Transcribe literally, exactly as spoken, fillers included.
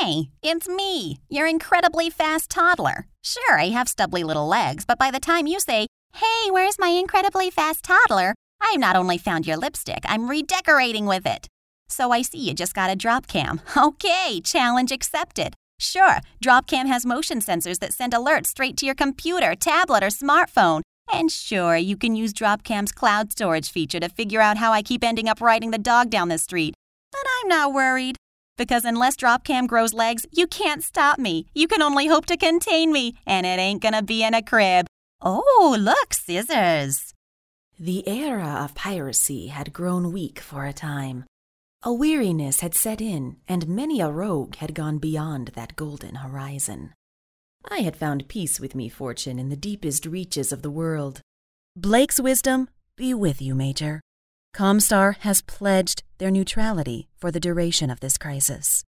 Hey, it's me, your incredibly fast toddler. Sure, I have stubbly little legs, but by the time you say, "Hey, where's my incredibly fast toddler?" I've not only found your lipstick, I'm redecorating with it. So I see you just got a Dropcam. Okay, challenge accepted. Sure, Dropcam has motion sensors that send alerts straight to your computer, tablet, or smartphone. And sure, you can use Dropcam's cloud storage feature to figure out how I keep ending up riding the dog down the street. But I'm not worried. Because unless Dropcam grows legs, you can't stop me. You can only hope to contain me, and it ain't gonna be in a crib. Oh, look, scissors. The era of piracy had grown weak for a time. A weariness had set in, and many a rogue had gone beyond that golden horizon. I had found peace with me fortune in the deepest reaches of the world. Blake's wisdom be with you, Major. Comstar has pledged their neutrality for the duration of this crisis.